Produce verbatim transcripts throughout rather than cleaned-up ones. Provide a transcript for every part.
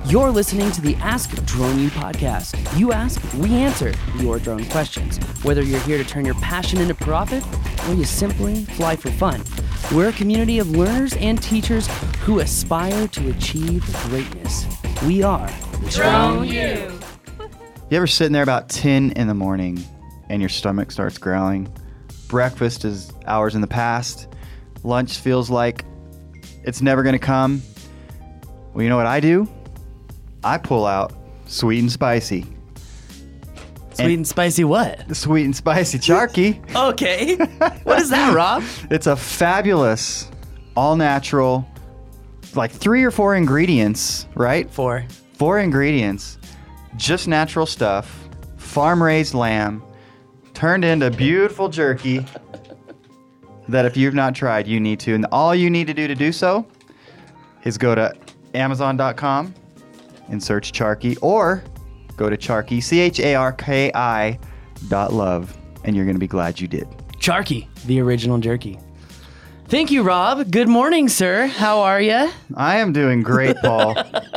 You're listening to the Ask Drone U podcast. You ask, we answer your drone questions. Whether you're here to turn your passion into profit or you simply fly for fun, we're a community of learners and teachers who aspire to achieve greatness. We are Drone U. You ever sitting there about ten in the morning and your stomach starts growling? Breakfast is hours in the past. Lunch feels like it's never going to come. Well, you know what I do? I pull out Sweet and Spicy. Sweet and, and spicy what? Sweet and Spicy Charky. Okay. What is that, Rob? It's a fabulous, all-natural, like three or four ingredients, right? Four. Four ingredients. Just natural stuff. Farm-raised lamb. Turned into beautiful jerky that if you've not tried, you need to. And all you need to do to do so is go to amazon dot com and search Charky, or go to Charky, C H A R K I dot love, and you're going to be glad you did. Charky, the original jerky. Thank you, Rob. Good morning, sir. How are you? I am doing great, Paul.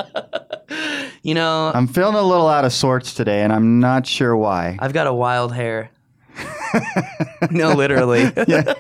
You know, I'm feeling a little out of sorts today, and I'm not sure why. I've got a wild hair. No, literally. Yeah.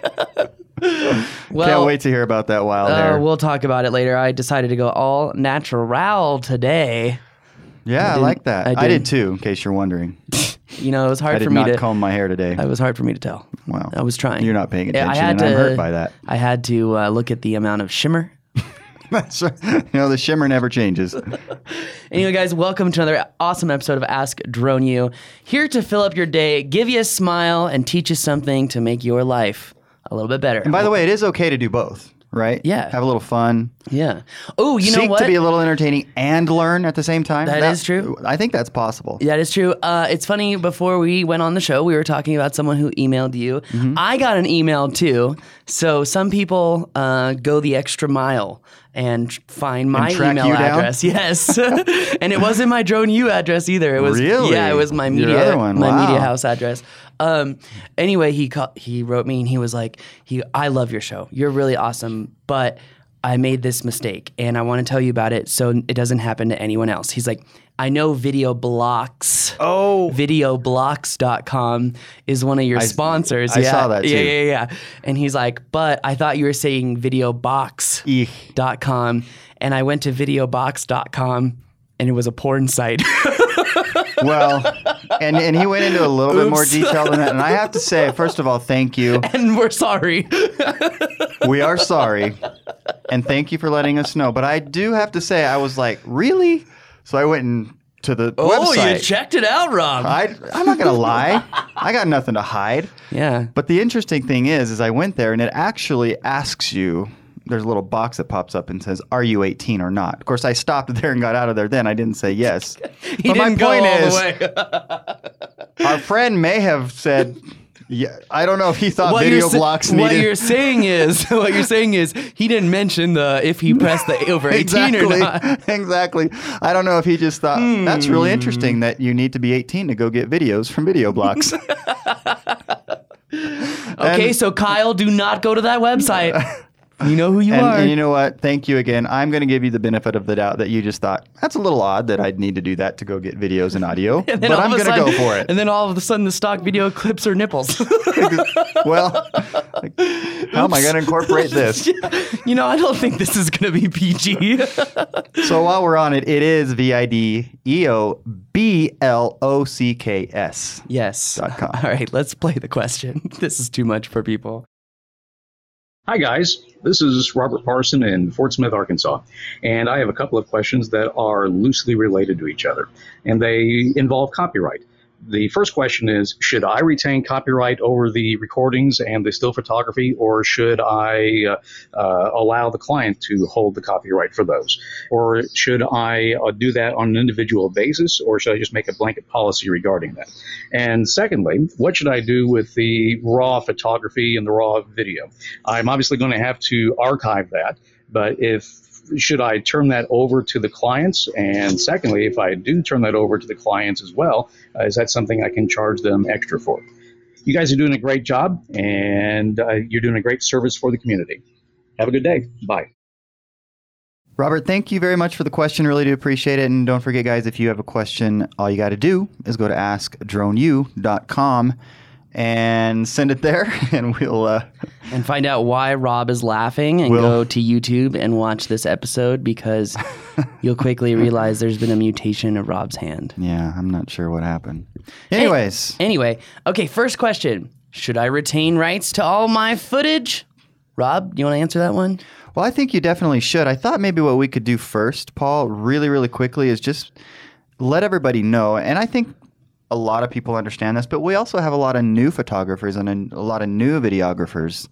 Well, can't wait to hear about that wild uh, hair. We'll talk about it later. I decided to go all natural today. Yeah, I, I like that. I I did. did too, in case you're wondering. You know, it was hard I did for me not to comb my hair today. It was hard for me to tell. Wow. I was trying. You're not paying Yeah, attention, I had and to, I'm hurt by that. I had to uh, look at the amount of shimmer. That's right. You know, the shimmer never changes. Anyway, guys, welcome to another awesome episode of Ask Drone U. Here to fill up your day, give you a smile, and teach you something to make your life a little bit better. And by the way, it is okay to do both, right? Yeah. Have a little fun. Yeah. Oh, you Seek know what? to be a little entertaining and learn at the same time. That is true. I think that's possible. That is true. Uh, it's funny, before we went on the show, we were talking about someone who emailed you. Mm-hmm. I got an email too. So some people uh, go the extra mile and find my And track email you down? address. Yes. And it wasn't my Drone U address either. It was Really? Yeah, it was my Your media other one. my Wow. media house address. Um, anyway, he ca- he wrote me and he was like, "He, I love your show. You're really awesome, but I made this mistake and I want to tell you about it so it doesn't happen to anyone else." He's like, "I know Video Blocks. Oh. video blocks dot com is one of your I- sponsors." I yeah. saw that, too. Yeah, yeah, yeah. And he's like, "But I thought you were saying video box dot com." And I went to video box dot com and it was a porn site. Well, and, and he went into a little bit more Oops. detail than that. And I have to say, first of all, thank you. And we're sorry. We are sorry. And thank you for letting us know. But I do have to say, I was like, really? So I went and to the Oh, website. you checked it out, Rob. I, I'm not going to lie. I got nothing to hide. yeah. But the interesting thing is, is I went there and it actually asks you, there's a little box that pops up and says, "Are you eighteen or not?" Of course, I stopped there and got out of there then. I didn't say yes. He but didn't my point go all is, the way. our friend may have said, yeah, I don't know if he thought What video you're sa- blocks What needed. you're saying is, what you're saying is, he didn't mention the if he pressed the over eighteen exactly, or not. exactly. I don't know if he just thought, that's really interesting that you need to be eighteen to go get videos from Video Blocks. Okay, And- so Kyle, do not go to that website. You know who you And, are. and you know what? Thank you again. I'm going to give you the benefit of the doubt that you just thought, that's a little odd that I'd need to do that to go get videos and audio. And then but all I'm of a going to sudden- go for it. And then all of a sudden, the stock video clips are nipples. Well, like, how am I going to incorporate this? You know, I don't think this is going to be P G. So while we're on it, it is V I D E O B L O C K S. Yes. Dot com. All right, let's play the question. This is too much for people. Hi, guys. This is Robert Parson in Fort Smith, Arkansas. And I have a couple of questions that are loosely related to each other, and they involve copyright. The first question is, should I retain copyright over the recordings and the still photography, or should I uh, uh, allow the client to hold the copyright for those? Or should I uh, do that on an individual basis, or should I just make a blanket policy regarding that? And secondly, what should I do with the raw photography and the raw video? I'm obviously going to have to archive that, but if should I turn that over to the clients? And secondly, if I do turn that over to the clients as well, uh, is that something I can charge them extra for? You guys are doing a great job, and uh, you're doing a great service for the community. Have a good day. Bye. Robert, thank you very much for the question. Really do appreciate it. And don't forget, guys, if you have a question, all you got to do is go to ask drone u dot com and send it there, and we'll... Uh, and find out why Rob is laughing, and we'll, go to YouTube and watch this episode, because you'll quickly realize there's been a mutation of Rob's hand. Yeah, I'm not sure what happened. Anyways. Hey, anyway, okay, first question. Should I retain rights to all my footage? Rob, do you want to answer that one? Well, I think you definitely should. I thought maybe what we could do first, Paul, really, really quickly, is just let everybody know. And I think a lot of people understand this, but we also have a lot of new photographers and a, a lot of new videographers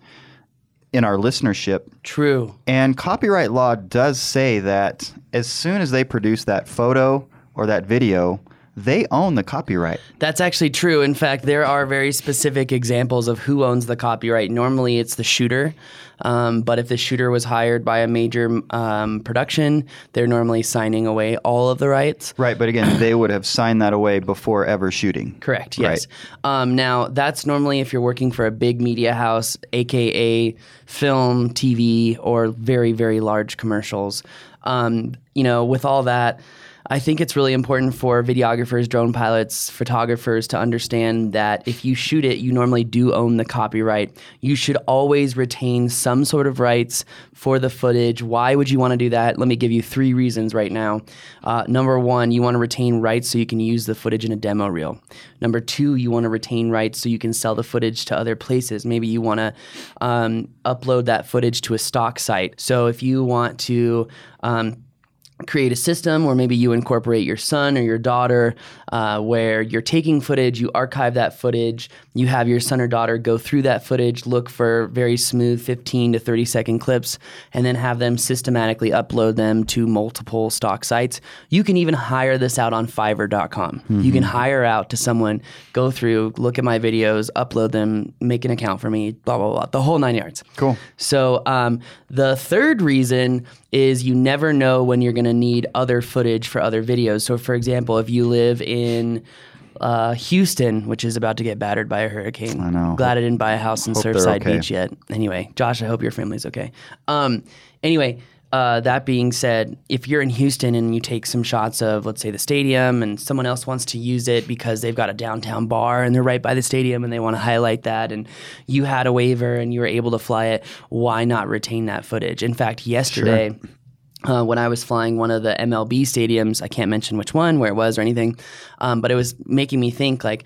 in our listenership. True. And copyright law does say that as soon as they produce that photo or that video, they own the copyright. That's actually true. In fact, there are very specific examples of who owns the copyright. Normally, it's the shooter. Um, but if the shooter was hired by a major um, production, they're normally signing away all of the rights. Right. But again, they would have signed that away before ever shooting. Correct. Yes. Right. Um, now, that's normally if you're working for a big media house, a k a film, T V, or very, very large commercials. Um, you know, with all that, I think it's really important for videographers, drone pilots, photographers to understand that if you shoot it, you normally do own the copyright. You should always retain some sort of rights for the footage. Why would you want to do that? Let me give you three reasons right now. Uh, number one, you want to retain rights so you can use the footage in a demo reel. Number two, you want to retain rights so you can sell the footage to other places. Maybe you want to um, upload that footage to a stock site. So if you want to um, create a system where maybe you incorporate your son or your daughter uh, where you're taking footage, you archive that footage, you have your son or daughter go through that footage, look for very smooth fifteen to thirty second clips, and then have them systematically upload them to multiple stock sites. You can even hire this out on Fiverr dot com. Mm-hmm. You can hire out to someone, go through, look at my videos, upload them, make an account for me, blah, blah, blah, the whole nine yards. Cool. So um, the third reason is you never know when you're going to need other footage for other videos. So, for example, if you live in uh, Houston, which is about to get battered by a hurricane. I know. Glad I didn't buy a house in Hope they're Surfside okay. Beach yet. Anyway, Josh, I hope your family's okay. Um, anyway, uh, that being said, if you're in Houston and you take some shots of, let's say, the stadium, and someone else wants to use it because they've got a downtown bar and they're right by the stadium and they want to highlight that, and you had a waiver and you were able to fly it, why not retain that footage? In fact, yesterday... Sure. Uh, when I was flying one of the M L B stadiums, I can't mention which one, where it was or anything, um, but it was making me think, like,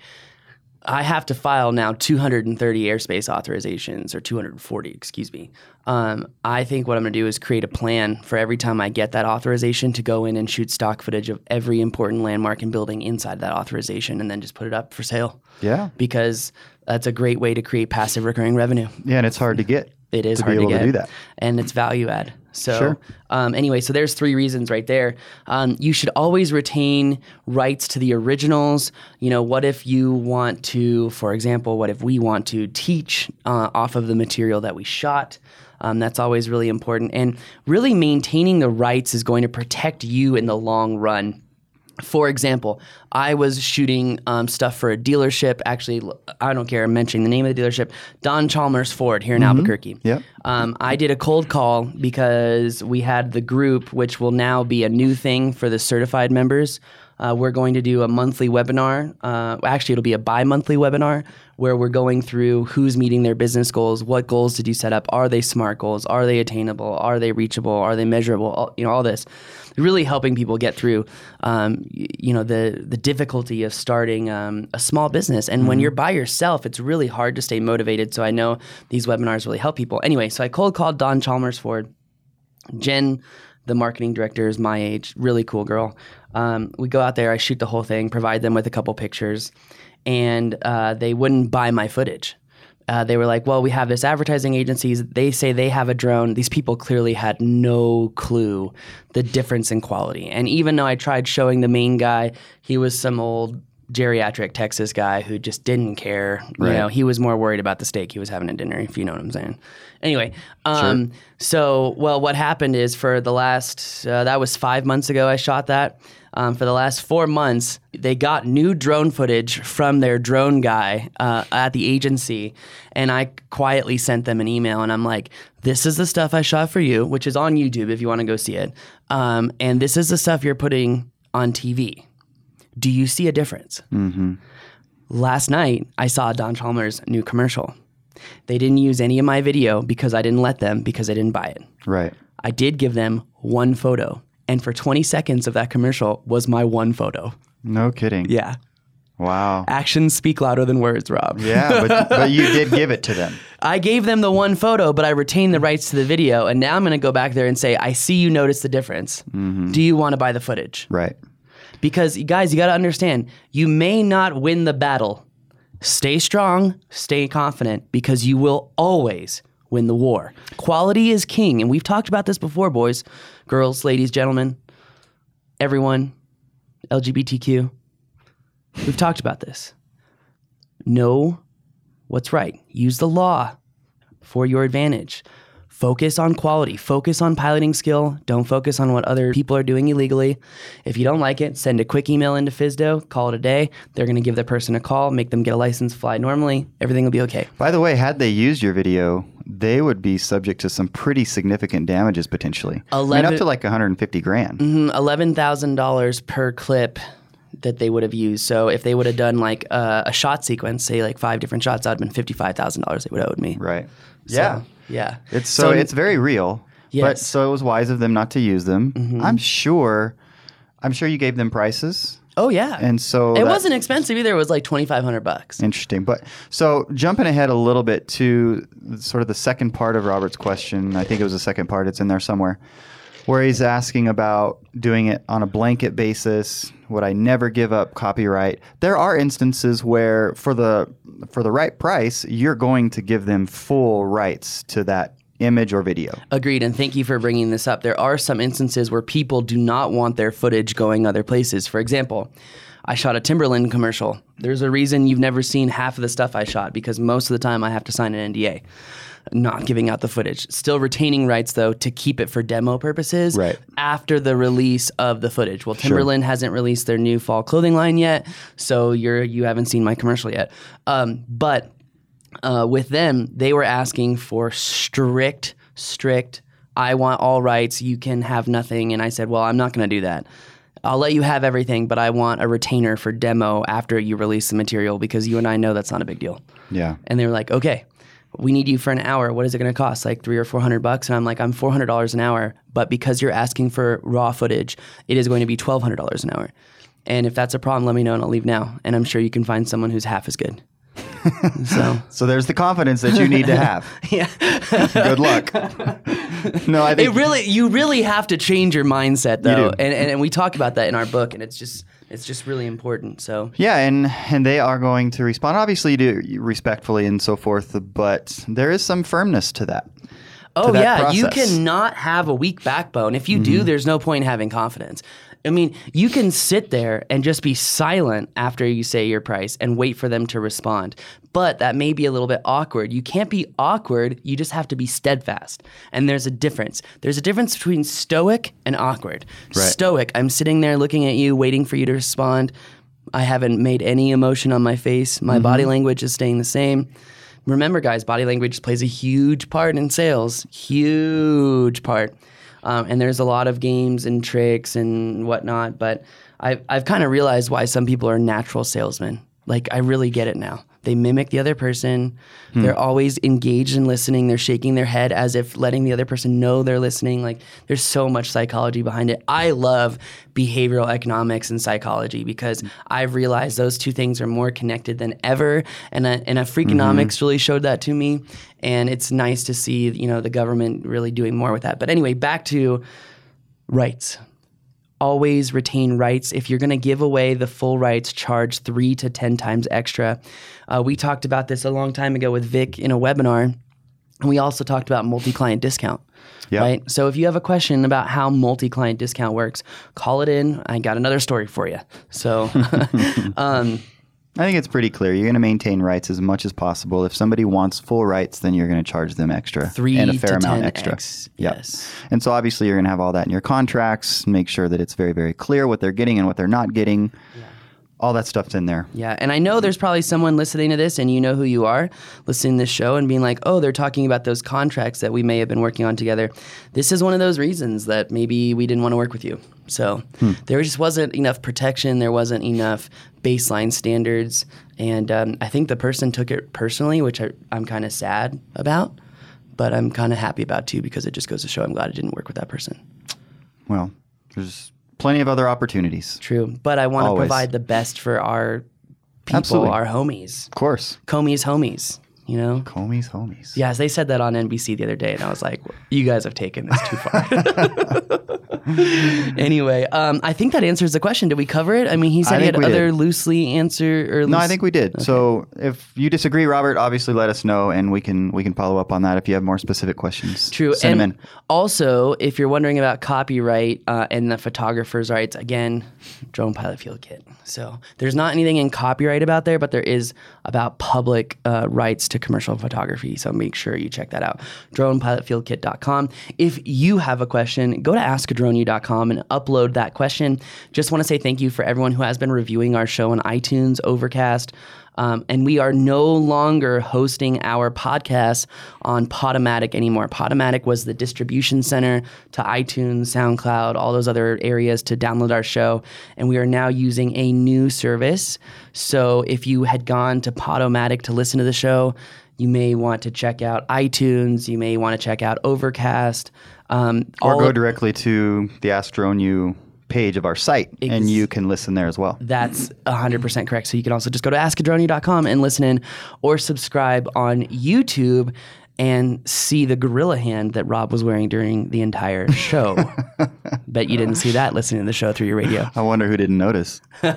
I have to file now two hundred thirty airspace authorizations, or two hundred forty, excuse me. Um, I think what I'm going to do is create a plan for every time I get that authorization to go in and shoot stock footage of every important landmark and building inside that authorization, and then just put it up for sale. Yeah. Because that's a great way to create passive recurring revenue. Yeah, and it's hard to get. It is to hard be able to get. to do that. And it's value add. So Sure. um, anyway, so there's three reasons right there. Um, you should always retain rights to the originals. You know, what if you want to, for example, what if we want to teach uh, off of the material that we shot? Um, that's always really important. And really maintaining the rights is going to protect you in the long run. For example, I was shooting um, stuff for a dealership. Actually, I don't care, I'm mentioning the name of the dealership, Don Chalmers Ford here in mm-hmm. Albuquerque. Yep. Um, I did a cold call because we had the group, which will now be a new thing for the certified members. Uh, we're going to do a monthly webinar. Uh, actually, it'll be a bi-monthly webinar where we're going through who's meeting their business goals, what goals did you set up, are they SMART goals, are they attainable, are they reachable, are they measurable, all, you know, all this. Really helping people get through, um, you know, the the difficulty of starting um, a small business. And mm-hmm. when you're by yourself, it's really hard to stay motivated. So I know these webinars really help people. Anyway, so I cold called Don Chalmers Ford. Jen, the marketing director, is my age, really cool girl. Um, we go out there, I shoot the whole thing, provide them with a couple pictures, and uh, they wouldn't buy my footage. Uh, they were like, well, we have this advertising agency. They say they have a drone. These people clearly had no clue the difference in quality. And even though I tried showing the main guy, he was some old geriatric Texas guy who just didn't care. You Right. know, he was more worried about the steak he was having at dinner, if you know what I'm saying. Anyway, um, Sure. so, well, what happened is for the last, uh, that was five months ago I shot that. Um, for the last four months, they got new drone footage from their drone guy uh, at the agency, and I quietly sent them an email, and I'm like, this is the stuff I shot for you, which is on YouTube if you want to go see it, um, and this is the stuff you're putting on T V. Do you see a difference? Mm-hmm. Last night, I saw Don Chalmers' new commercial. They didn't use any of my video because I didn't let them because I didn't buy it. Right. I did give them one photo. And for twenty seconds of that commercial was my one photo. No kidding. Yeah. Wow. Actions speak louder than words, Rob. Yeah, but, but you did give it to them. I gave them the one photo, but I retained the rights to the video. And now I'm going to go back there and say, I see you notice the difference. Mm-hmm. Do you want to buy the footage? Right. Because, guys, you got to understand, you may not win the battle. Stay strong, stay confident, because you will always win the war. Quality is king. And we've talked about this before, boys, girls, ladies, gentlemen, everyone, L G B T Q. We've talked about this. Know what's right. Use the law for your advantage. Focus on quality. Focus on piloting skill. Don't focus on what other people are doing illegally. If you don't like it, send a quick email into FSDO, call it a day. They're going to give the person a call, make them get a license, fly normally. Everything will be okay. By the way, had they used your video, they would be subject to some pretty significant damages potentially. I mean, eleven up to like one hundred fifty grand. Mm, eleven thousand dollars per clip that they would have used. So if they would have done like a, a shot sequence, say like five different shots, that would have been fifty-five thousand dollars they would have owed me. Right. So, Yeah. Yeah. It's so, it's very real. But Yes. so it was wise of them not to use them. Mm-hmm. I'm sure I'm sure you gave them prices. Oh, yeah. And so it that- wasn't expensive either. It was like twenty-five hundred bucks. Interesting. But so jumping ahead a little bit to sort of the second part of Robert's question, I think it was the second part, it's in there somewhere, where he's asking about doing it on a blanket basis. Would I never give up copyright? There are instances where for the for the right price, you're going to give them full rights to that image or video. Agreed, and thank you for bringing this up. There are some instances where people do not want their footage going other places. For example, I shot a Timberland commercial. There's a reason you've never seen half of the stuff I shot, because most of the time I have to sign an N D A. Not giving out the footage. Still retaining rights, though, to keep it for demo purposes Right. after the release of the footage. Well, Timberland hasn't released their new fall clothing line yet, so you're you haven't seen my commercial yet. Um, but uh, with them, they were asking for strict, strict, I want all rights, you can have nothing. And I said, well, I'm not going to do that. I'll let you have everything, but I want a retainer for demo after you release the material, because you and I know that's not a big deal. Yeah. And they were like, okay, we need you for an hour. What is it going to cost? Like three or four hundred bucks? And I'm like, I'm four hundred dollars an hour, but because you're asking for raw footage, it is going to be twelve hundred dollars an hour. And if that's a problem, let me know and I'll leave now. And I'm sure you can find someone who's half as good. So, So there's the confidence that you need to have. yeah. Good luck. No, I think It really, you really have to change your mindset, though. do. And, and and we talk about that in our book, and it's just it's just really important. So Yeah, and and they are going to respond, obviously, to respectfully and so forth, but there is some firmness to that. Oh, that yeah. You process. cannot have a weak backbone. If you do, there's no point in having confidence. I mean, you can sit there and just be silent after you say your price and wait for them to respond. But that may be a little bit awkward. You can't be awkward. You just have to be steadfast. And there's a difference. There's a difference between stoic and awkward. Right. Stoic, I'm sitting there looking at you, waiting for you to respond. I haven't made any emotion on my face. My body language is staying the same. Remember, guys, body language plays a huge part in sales. Huge part. Um, and there's a lot of games and tricks and whatnot, but I've, I've kind of realized why some people are natural salesmen. Like, I really get it now. They mimic the other person. Hmm. They're always engaged in listening. They're shaking their head as if letting the other person know they're listening. Like, there's so much psychology behind it. I love behavioral economics and psychology because I've realized those two things are more connected than ever. And a, and a Freakonomics Mm-hmm. really showed that to me. And it's nice to see, you know, the government really doing more with that. But anyway, back to rights. Always retain rights. If you're going to give away the full rights, charge three to ten times extra. Uh, we talked about this a long time ago with Vic in a webinar. And we also talked about multi-client discount. Yep. Right. So if you have a question about how multi-client discount works, call it in. I got another story for you. So um, I think it's pretty clear. You're going to maintain rights as much as possible. If somebody wants full rights, then you're going to charge them extra. Three and a fair to amount ten extra. X. Yep. Yes. And so obviously you're going to have all that in your contracts. Make sure that it's very, very clear what they're getting and what they're not getting. Yeah. All that stuff's in there. Yeah. And I know there's probably someone listening to this and you know who you are, listening to this show and being like, oh, they're talking about those contracts that we may have been working on together. This is one of those reasons that maybe we didn't want to work with you. So hmm. there just wasn't enough protection. There wasn't enough baseline standards. And um, I think the person took it personally, which I, I'm kind of sad about, but I'm kind of happy about too, because it just goes to show I'm glad I didn't work with that person. Well, there's plenty of other opportunities. True. But I want to Always. provide the best for our people, Absolutely. our homies. Of course. Comey's homies, you know? Comey's homies. Yes, they said that on N B C the other day, and I was like, you guys have taken this too far. Anyway, um, I think that answers the question. Did we cover it? I mean, he said I he had think we other did. loosely answer or loose... No, I think we did. Okay. So if you disagree, Robert, obviously let us know, and we can we can follow up on that if you have more specific questions. True. Send and them in. Also, if you're wondering about copyright uh, and the photographer's rights, again, Drone Pilot Field Kit. So there's not anything in copyright about there, but there is about public uh, rights to commercial photography. So make sure you check that out. drone pilot field kit dot com. If you have a question, go to ask a drone u dot com and upload that question. Just want to say thank you for everyone who has been reviewing our show on iTunes, Overcast. Um, and we are no longer hosting our podcasts on Podomatic anymore. Podomatic was the distribution center to iTunes, SoundCloud, all those other areas to download our show. And we are now using a new service. So if you had gone to Podomatic to listen to the show, you may want to check out iTunes. You may want to check out Overcast. Um, Or all go of- directly to the Ask Drone U page of our site, Ex- and you can listen there as well. That's one hundred percent correct. So you can also just go to ask a drone u dot com and listen in, or subscribe on YouTube and see the gorilla hand that Rob was wearing during the entire show. Bet you didn't see that listening to the show through your radio. I wonder who didn't notice.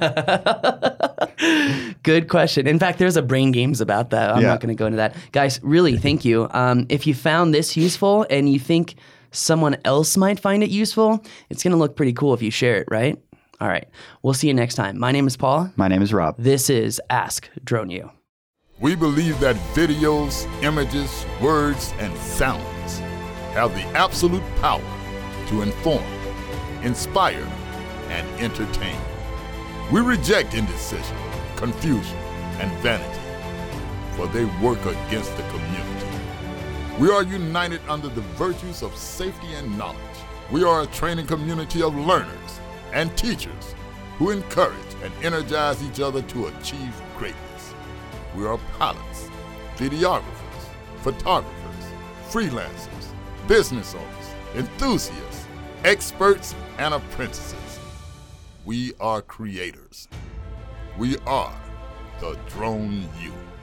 Good question. In fact, there's a brain games about that. I'm Yeah. not going to go into that. Guys, really, thank you. Um, if you found this useful and you think someone else might find it useful, it's going to look pretty cool if you share it, right? All right. We'll see you next time. My name is Paul. My name is Rob. This is Ask Drone U. We believe that videos, images, words, and sounds have the absolute power to inform, inspire, and entertain. We reject indecision, confusion, and vanity, for they work against the community. We are united under the virtues of safety and knowledge. We are a training community of learners and teachers who encourage and energize each other to achieve greatness. We are pilots, videographers, photographers, freelancers, business owners, enthusiasts, experts, and apprentices. We are creators. We are the Drone U.